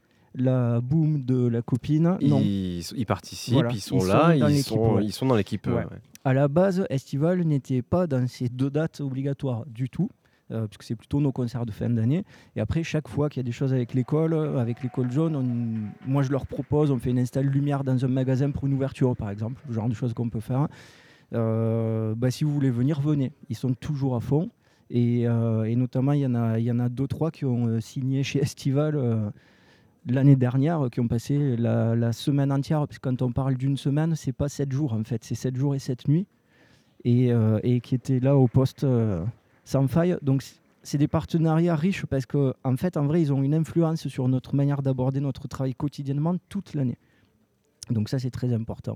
C: la boum de la copine, non.
A: Ils, ils participent,
C: Voilà,
A: ils sont
C: ils
A: là,
C: sont dans
A: ils
C: l'équipe,
A: sont,
C: ouais.
A: ils sont dans l'équipe. euh,
C: Ouais.
A: ouais.
C: À la base, Estival n'était pas dans ces deux dates obligatoires du tout, euh, puisque c'est plutôt nos concerts de fin d'année. Et après, chaque fois qu'il y a des choses avec l'école, euh, avec l'école jaune, on- moi je leur propose, on fait une install lumière dans un magasin pour une ouverture, par exemple, le genre de choses qu'on peut faire. Euh, bah, si vous voulez venir, venez. Ils sont toujours à fond. Et, euh, et notamment, il y en a, il y en a deux, trois qui ont euh, signé chez Estival euh, l'année dernière, euh, qui ont passé la, la semaine entière. Parce que quand on parle d'une semaine, c'est pas sept jours en fait, c'est sept jours et sept nuits. Et, euh, et qui étaient là au poste euh, sans faille. Donc c- c'est des partenariats riches parce qu'en en fait, en vrai, ils ont une influence sur notre manière d'aborder notre travail quotidiennement toute l'année. Donc ça, c'est très important.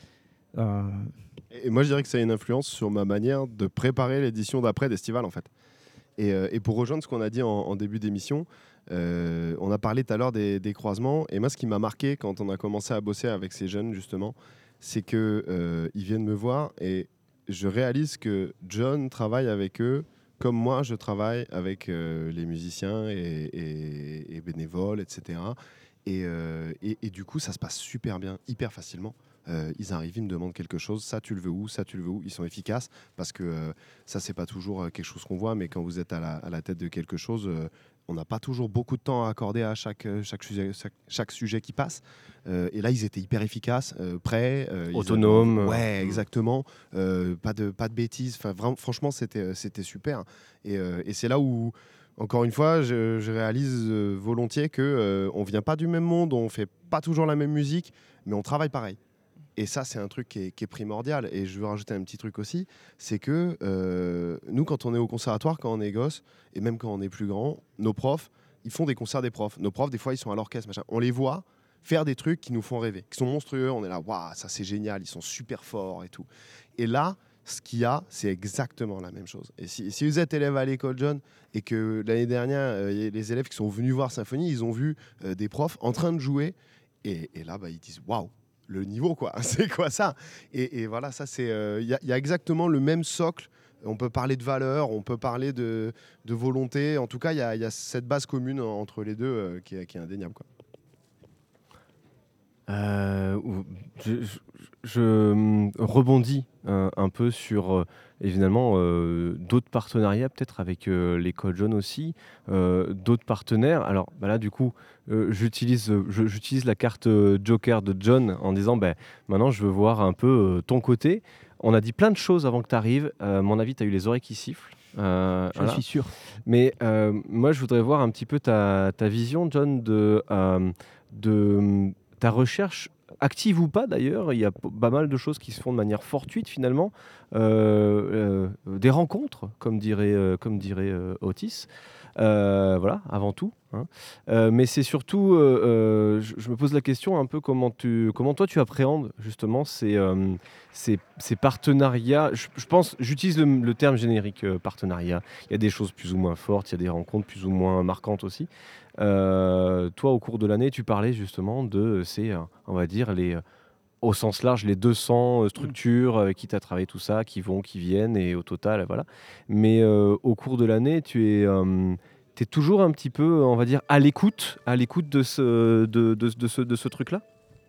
C: Euh,
B: Et moi, je dirais que ça a une influence sur ma manière de préparer l'édition d'après d'Estival, en fait. Et, euh, et pour rejoindre ce qu'on a dit en, en début d'émission, euh, on a parlé tout à l'heure des, des croisements. Et moi, ce qui m'a marqué quand on a commencé à bosser avec ces jeunes, justement, c'est qu'ils euh, ils viennent me voir et je réalise que John travaille avec eux comme moi, je travaille avec euh, les musiciens et, et- et bénévoles, et cetera. Et, euh, et- et du coup, ça se passe super bien, hyper facilement. Euh, ils arrivent, ils me demandent quelque chose, ça tu le veux où, ça tu le veux où. Ils sont efficaces parce que euh, ça, c'est pas toujours euh, quelque chose qu'on voit, mais quand vous êtes à la, à la tête de quelque chose, euh, on n'a pas toujours beaucoup de temps à accorder à chaque, euh, chaque, sujet, chaque, chaque sujet qui passe. Euh, et là, ils étaient hyper efficaces, euh, prêts. euh, ils avaient
A: Autonomes,
B: envie-
A: euh,
B: Ouais,
A: mm.
B: exactement. Euh, pas, de, pas de bêtises. Enfin, vraiment, franchement, c'était, euh, c'était super. Et, euh, et c'est là où, encore une fois, je, je réalise euh, volontiers que euh, on vient pas du même monde, on fait pas toujours la même musique, mais on travaille pareil. Et ça, c'est un truc qui est, qui est primordial. Et je veux rajouter un petit truc aussi, c'est que euh, nous, quand on est au conservatoire, quand on est gosse, et même quand on est plus grand, nos profs, ils font des concerts des profs. Nos profs, des fois, ils sont à l'orchestre, machin. On les voit faire des trucs qui nous font rêver, qui sont monstrueux. On est là, waouh, ça c'est génial, ils sont super forts et tout. Et là, ce qu'il y a, c'est exactement la même chose. Et si, si vous êtes élève à l'école John et que l'année dernière, euh, y a les élèves qui sont venus voir Symphonie, ils ont vu euh, des profs en train de jouer. Et, et là, bah, ils disent waouh, le niveau, quoi. C'est quoi ça? et, et voilà, ça, c'est. Il euh, y, y, a exactement le même socle. On peut parler de valeur, on peut parler de, de volonté. En tout cas, il y, y a cette base commune entre les deux euh, qui, est, qui est indéniable, quoi.
A: Euh, je, je, je rebondis euh, un peu sur euh, évidemment euh, d'autres partenariats, peut-être avec euh, l'école jaune aussi, euh, d'autres partenaires. Alors bah là, du coup, euh, j'utilise, je, j'utilise la carte euh, Joker de John en disant bah, maintenant, je veux voir un peu euh, ton côté. On a dit plein de choses avant que tu arrives. Euh, à mon avis, tu as eu les oreilles qui sifflent. Euh,
C: je
A: voilà.
C: suis sûr.
A: Mais euh, moi, je voudrais voir un petit peu ta, ta vision, John, de. Euh, de ta recherche, active ou pas d'ailleurs, il y a p- pas mal de choses qui se font de manière fortuite finalement, euh, euh, des rencontres, comme dirait, euh, comme dirait euh, Otis, Euh, voilà, avant tout. Hein. Euh, mais c'est surtout, euh, euh, je, je me pose la question un peu comment, tu, comment toi tu appréhendes justement ces, euh, ces, ces partenariats. Je, je pense, j'utilise le, le terme générique euh, partenariat. Il y a des choses plus ou moins fortes, il y a des rencontres plus ou moins marquantes aussi. Euh, toi, au cours de l'année, tu parlais justement de ces, euh, on va dire, les, euh, au sens large, les deux cents euh, structures avec qui tu as travaillé tout ça, qui vont, qui viennent, et au total, voilà. Mais euh, au cours de l'année, tu es, euh, t'es toujours un petit peu, on va dire, à l'écoute, à l'écoute de ce, de, de, de ce, de ce truc-là.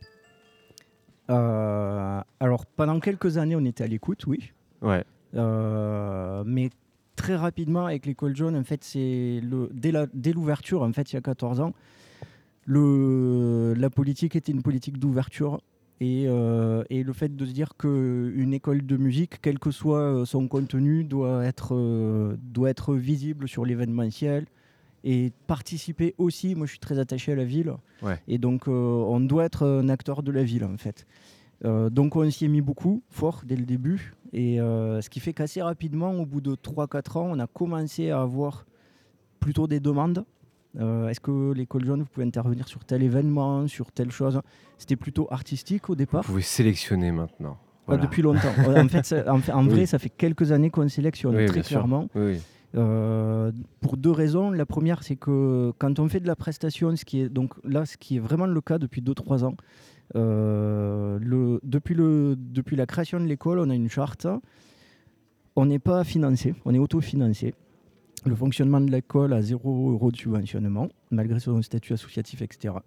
C: Euh, alors, pendant quelques années, on était à l'écoute, oui.
A: Ouais.
C: Euh, mais très rapidement, avec l'école jaune, en fait, c'est le, dès, la, dès l'ouverture, en fait, il y a quatorze ans, le, la politique était une politique d'ouverture. Et, euh, et le fait de se dire qu'une école de musique, quel que soit son contenu, doit être, euh, doit être visible sur l'événementiel et participer aussi. Moi, je suis très attaché à la ville,
A: Ouais.
C: et donc euh, on doit être un acteur de la ville en fait. Euh, donc on s'y est mis beaucoup, fort dès le début, et euh, ce qui fait qu'assez rapidement, au bout de trois quatre ans, on a commencé à avoir plutôt des demandes. Euh, Est-ce que l'école jaune, vous pouvez intervenir sur tel événement, sur telle chose? C'était plutôt artistique au
A: Vous
C: départ.
A: pouvez sélectionner maintenant.
C: Pas
A: Voilà.
C: depuis longtemps. en fait, ça- en, fait- en vrai,
A: Oui.
C: ça fait quelques années qu'on sélectionne,
A: Oui,
C: très
A: bien sûr.
C: clairement.
A: Oui, oui.
C: Euh, pour deux raisons. La première, c'est que quand on fait de la prestation, ce qui est donc là, ce qui est vraiment le cas depuis deux trois ans, euh, le, depuis, le, depuis la création de l'école, on a une charte. On n'est pas financé, on est autofinancé. Le fonctionnement de l'école a zéro euro de subventionnement, malgré son statut associatif, et cetera.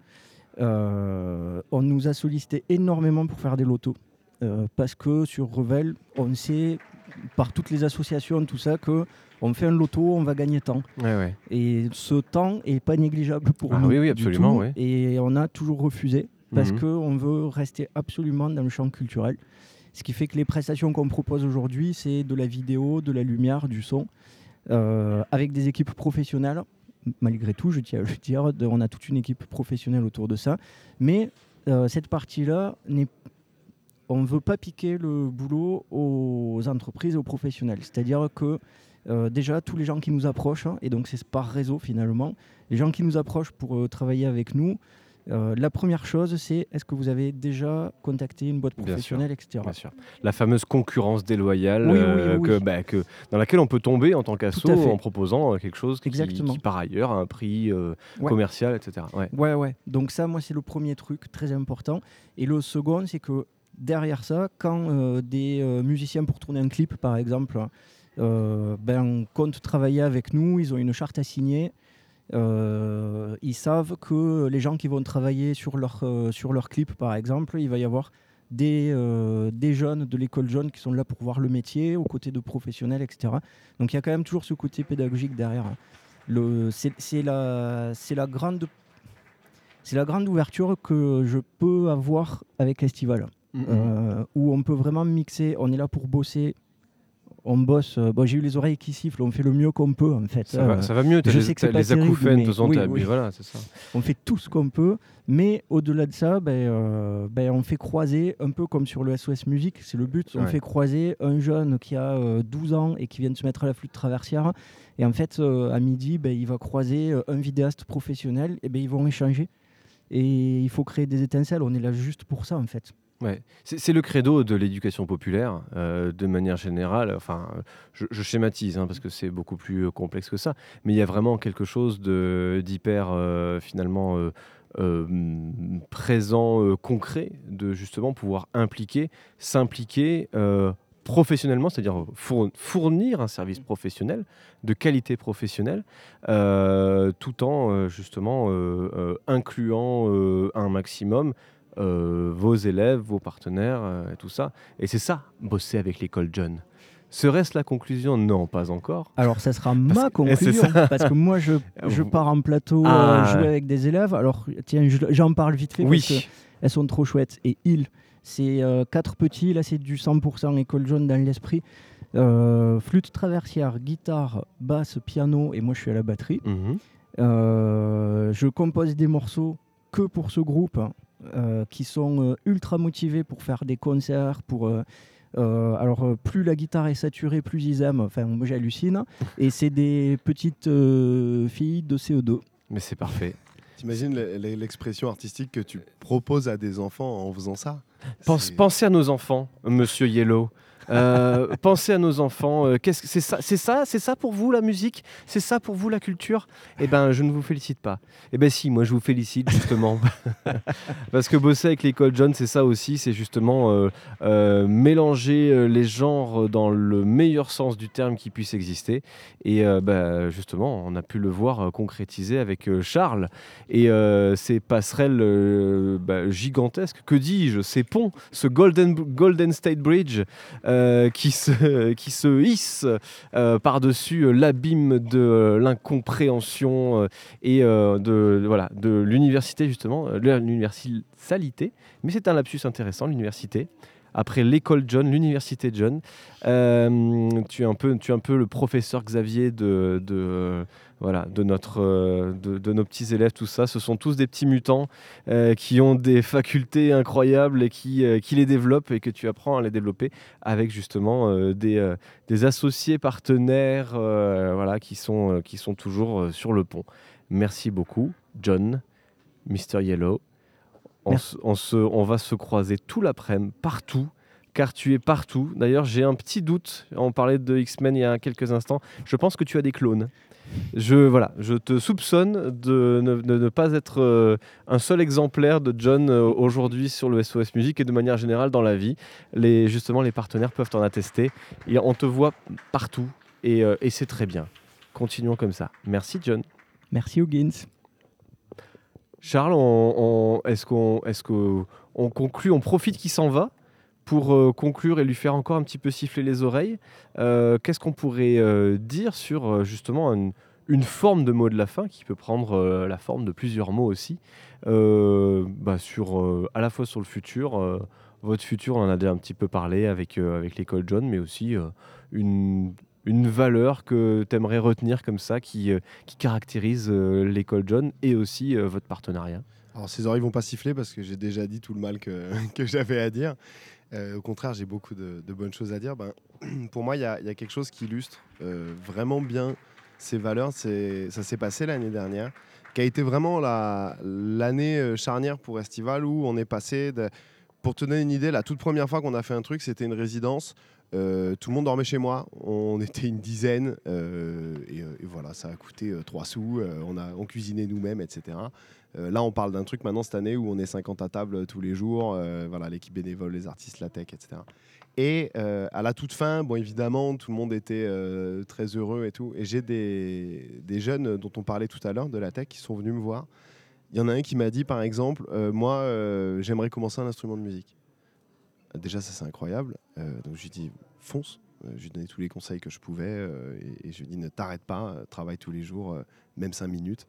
C: Euh, on nous a sollicité énormément pour faire des lotos. Euh, parce que sur Revel, on sait, par toutes les associations, tout ça, que on fait un loto, on va gagner tant.
A: Ouais, ouais.
C: Et ce temps n'est pas négligeable pour
A: Ah
C: nous.
A: oui, oui,
C: du
A: absolument,
C: tout.
A: oui.
C: Et on a toujours refusé parce
A: Mhm.
C: qu'on veut rester absolument dans le champ culturel. Ce qui fait que les prestations qu'on propose aujourd'hui, c'est de la vidéo, de la lumière, du son, euh, avec des équipes professionnelles. Malgré tout, je tiens à le dire, de- on a toute une équipe professionnelle autour de ça. Mais euh, cette partie-là, n'est- on ne veut pas piquer le boulot aux entreprises et aux professionnels. C'est-à-dire que euh, déjà, tous les gens qui nous approchent, hein, et donc c'est par réseau finalement, les gens qui nous approchent pour euh, travailler avec nous, euh, la première chose, c'est est-ce que vous avez déjà contacté une boîte
A: Bien sûr.
C: professionnelle, et cetera.
A: Bien sûr. La fameuse concurrence déloyale
C: Oui, oui,
A: euh,
C: oui,
A: que,
C: oui.
A: bah, que, dans laquelle on peut tomber en tant qu'asso
C: Tout à fait.
A: en proposant euh, quelque chose qui,
C: Exactement.
A: qui, par ailleurs, a un prix euh,
C: Ouais.
A: commercial, et cetera. Ouais.
C: Ouais, ouais. Donc ça, moi, c'est le premier truc très important. Et le second, c'est que derrière ça, quand euh, des euh, musiciens pour tourner un clip, par exemple, euh, ben, comptent travailler avec nous, ils ont une charte à signer. Euh, ils savent que les gens qui vont travailler sur leur, euh, sur leur clip, par exemple, il va y avoir des, euh, des jeunes de l'école jaune qui sont là pour voir le métier, aux côtés de professionnels, et cetera. Donc il y a quand même toujours ce côté pédagogique derrière. hein. Le, c'est, c'est la, c'est la grande c'est la grande ouverture que je peux avoir avec Estival,
A: Mhm.
C: euh, où on peut vraiment mixer, on est là pour bosser, on bosse. euh, bon, j'ai eu les oreilles qui sifflent, on fait le mieux qu'on peut en fait.
A: Ça,
C: Euh,
A: va, ça va mieux, t'as
C: je
A: les,
C: sais que c'est
A: t'as
C: pas
A: les
C: terrible,
A: acouphènes,
C: mais
A: de toute façon,
C: oui,
A: t'as-
C: oui.
A: mais voilà, c'est ça.
C: On fait tout ce qu'on peut, mais au-delà de ça, ben, euh, ben, on fait croiser, un peu comme sur le S O S Musique, c'est le but, on
A: Ouais.
C: fait croiser un jeune qui a euh, douze ans et qui vient de se mettre à la flûte traversière, et en fait, euh, à midi, ben, il va croiser euh, un vidéaste professionnel, et ben, ils vont échanger. Et il faut créer des étincelles, on est là juste pour ça en fait.
A: Ouais. C'est, c'est le credo de l'éducation populaire, euh, de manière générale. Enfin, euh, je, je schématise hein, parce que c'est beaucoup plus euh, complexe que ça. Mais il y a vraiment quelque chose de, d'hyper euh, finalement euh, euh, mm, présent, euh, concret, de justement pouvoir impliquer, s'impliquer euh, professionnellement, c'est-à-dire four- fournir un service professionnel de qualité professionnelle, euh, tout en euh, justement euh, euh, incluant euh, un maximum euh, vos élèves, vos partenaires, euh, et tout ça. Et c'est ça, bosser avec l'école John. Serait-ce la conclusion? Non, pas encore.
C: Alors ça sera
A: Parce
C: ma
A: que- et c'est
C: conclusion,
A: ça.
C: parce que moi je, je
A: Vous-
C: pars en plateau
A: Ah.
C: euh, jouer avec des élèves, alors tiens, je- j'en parle vite fait parce
A: Oui,
C: qu'elles sont trop chouettes. Et ils, c'est euh, quatre petits, là c'est du cent pour cent école jaune dans l'esprit. Euh, flûte traversière, guitare, basse, piano, et moi je suis à la batterie.
A: Mhm.
C: Euh, je compose des morceaux que pour ce groupe, euh, qui sont euh, ultra motivés pour faire des concerts, pour... euh, euh, alors, euh, plus la guitare est saturée, plus ils aiment. Enfin, moi, j'hallucine. Et c'est des petites euh, filles de C E deux.
A: Mais c'est parfait.
B: T'imagines le- le- l'expression artistique que tu proposes à des enfants en faisant ça?
A: Pense-
B: C'est-
A: pensez à nos enfants, Monsieur Yellow. Euh, pensez à nos enfants. euh, qu'est-ce que c'est ça, c'est ça, c'est ça pour vous la musique, c'est ça pour vous la culture. Eh ben, je ne vous félicite pas. Eh ben si, moi je vous félicite justement parce que bosser avec l'école John, c'est ça aussi, c'est justement euh, euh, mélanger euh, les genres dans le meilleur sens du terme qui puisse exister. Et euh, bah, justement, on a pu le voir euh, concrétiser avec euh, Charles et euh, ces passerelles euh, bah, gigantesques. Que dis-je, ces ponts, ce Golden Golden State Bridge. Euh, qui, se, qui se hisse euh, par-dessus euh, l'abîme de euh, l'incompréhension euh, et euh, de, voilà, de l'université, justement, euh, de l'universalité. Mais c'est un lapsus intéressant, l'université. après l'école John, l'université John. Euh, tu es un peu, tu es un peu le professeur Xavier de, de, euh, voilà, de, notre, euh, de, de nos petits élèves, tout ça. Ce sont tous des petits mutants euh, qui ont des facultés incroyables et qui, euh, qui les développent et que tu apprends à les développer avec justement euh, des, euh, des associés partenaires euh, voilà, qui, sont, euh, qui sont toujours euh, sur le pont. Merci beaucoup, John, mister Yellow. On, se, on, se, on va se croiser tout l'après-midi, partout, car tu es partout. D'ailleurs, j'ai un petit doute. On parlait de X-Men il y a quelques instants. Je pense que tu as des clones. Je, voilà, je te soupçonne de ne, de ne pas être euh, un seul exemplaire de John euh, aujourd'hui sur le S O S Music et de manière générale dans la vie. Les, justement, les partenaires peuvent en attester. Et on te voit partout et, euh, et c'est très bien. Continuons comme ça. Merci, John.
C: Merci, Huggins.
A: Charles, on, on, est-ce qu'on est-ce qu'on on conclut, on profite qu'il s'en va pour euh, conclure et lui faire encore un petit peu siffler les oreilles. Euh, qu'est-ce qu'on pourrait euh, dire sur euh, justement une, une forme de mot de la fin qui peut prendre euh, la forme de plusieurs mots aussi, euh, bah sur, euh, à la fois sur le futur, euh, votre futur, on en a déjà un petit peu parlé avec, euh, avec l'école John, mais aussi euh, une... une valeur que tu aimerais retenir comme ça, qui, euh, qui caractérise euh, l'école John et aussi euh, votre partenariat?
B: Alors, ces oreilles vont pas siffler parce que j'ai déjà dit tout le mal que, que j'avais à dire. Euh, au contraire, j'ai beaucoup de, de bonnes choses à dire. Ben, pour moi, il y, y a quelque chose qui illustre euh, vraiment bien ces valeurs. C'est, ça s'est passé l'année dernière, qui a été vraiment la, l'année euh, charnière pour Estival, où on est passé... De, pour te donner une idée, la toute première fois qu'on a fait un truc, c'était une résidence. Euh, tout le monde dormait chez moi, on était une dizaine euh, et, et voilà, ça a coûté euh, trois sous, euh, on, a, on cuisinait nous-mêmes, et cetera. Euh, là, on parle d'un truc maintenant cette année où on est cinquante à table tous les jours, euh, voilà, l'équipe bénévole, les artistes, la tech, et cetera. Et euh, à la toute fin, bon, évidemment, tout le monde était euh, très heureux et tout. Et j'ai des, des jeunes dont on parlait tout à l'heure de la tech qui sont venus me voir. Il y en a un qui m'a dit, par exemple, euh, moi, euh, j'aimerais commencer un instrument de musique. Déjà, ça, c'est incroyable. Euh, donc, je lui ai dit, fonce. Euh, je lui ai donné tous les conseils que je pouvais. Euh, et, et je lui ai dit, ne t'arrête pas, euh, travaille tous les jours, euh, même cinq minutes.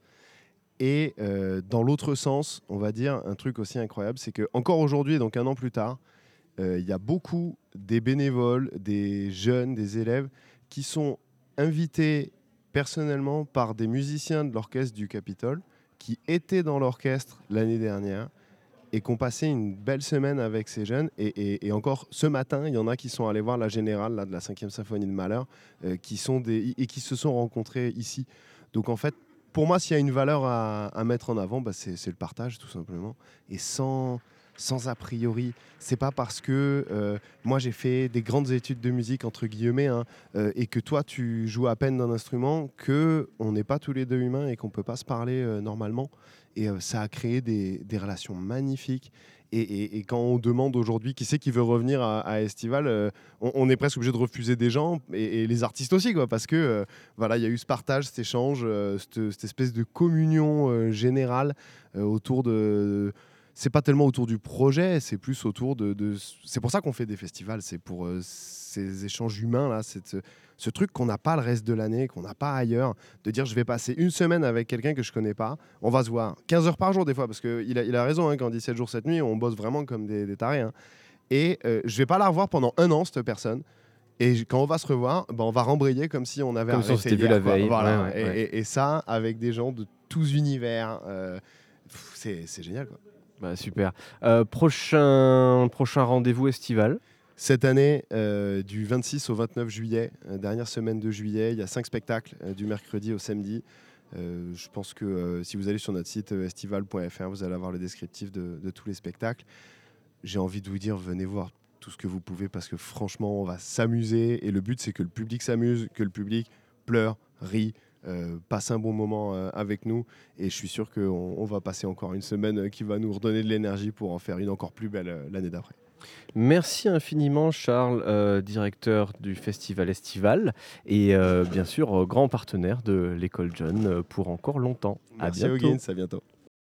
B: Et euh, dans l'autre sens, on va dire un truc aussi incroyable, c'est qu'encore aujourd'hui, donc un an plus tard, il euh, y a beaucoup des bénévoles, des jeunes, des élèves qui sont invités personnellement par des musiciens de l'orchestre du Capitole qui étaient dans l'orchestre l'année dernière et qui ont passé une belle semaine avec ces jeunes. Et, et, et encore ce matin, il y en a qui sont allés voir la générale là, de la cinquième symphonie de Mahler euh, qui sont des, et qui se sont rencontrés ici. Donc en fait, pour moi, s'il y a une valeur à, à mettre en avant, bah c'est, c'est le partage tout simplement. Et sans... sans a priori. C'est pas parce que euh, moi j'ai fait des grandes études de musique entre guillemets hein, euh, et que toi tu joues à peine d'un instrument que on n'est pas tous les deux humains et qu'on peut pas se parler euh, normalement. Et euh, ça a créé des, des relations magnifiques. Et, et, et quand on demande aujourd'hui qui c'est qui veut revenir à, à Estival, euh, on, on est presque obligé de refuser des gens et, et les artistes aussi quoi, parce que euh, voilà, il y a eu ce partage, cet échange, euh, cette, cette espèce de communion euh, générale euh, autour de c'est pas tellement autour du projet, c'est plus autour de, de... C'est pour ça qu'on fait des festivals, c'est pour euh, ces échanges humains, là, cette, ce truc qu'on n'a pas le reste de l'année, qu'on n'a pas ailleurs, de dire je vais passer une semaine avec quelqu'un que je connais pas, on va se voir quinze heures par jour des fois, parce qu'il a, il a raison, hein, quand on dit sept jours, sept nuits, on bosse vraiment comme des, des tarés. Hein. Et euh, je vais pas la revoir pendant un an, cette personne. Et quand on va se revoir, ben on va rembrayer comme si on avait
A: comme
B: arrêté
A: si on s'était
B: hier,
A: vu la
B: quoi.
A: veille.
B: Voilà.
A: Ouais, ouais,
B: et,
A: ouais.
B: Et, et ça, avec des gens de tous univers, euh, pff, c'est, c'est génial, quoi.
A: Bah, super. Euh, prochain, prochain rendez-vous estival.
B: Cette année, euh, du vingt-six au vingt-neuf juillet, euh, dernière semaine de juillet, il y a cinq spectacles euh, du mercredi au samedi. Euh, je pense que euh, si vous allez sur notre site euh, estival point f r, vous allez avoir le descriptif de, de tous les spectacles. J'ai envie de vous dire, venez voir tout ce que vous pouvez parce que franchement, on va s'amuser. Et le but, c'est que le public s'amuse, que le public pleure, rit, Euh, passe un bon moment euh, avec nous et je suis sûr qu'on on va passer encore une semaine euh, qui va nous redonner de l'énergie pour en faire une encore plus belle euh, l'année d'après.
A: Merci infiniment Charles, euh, directeur du festival estival et euh, bien sûr euh, grand partenaire de l'école John euh, pour encore longtemps.
B: Merci
A: à bientôt.
B: Huggins, à bientôt.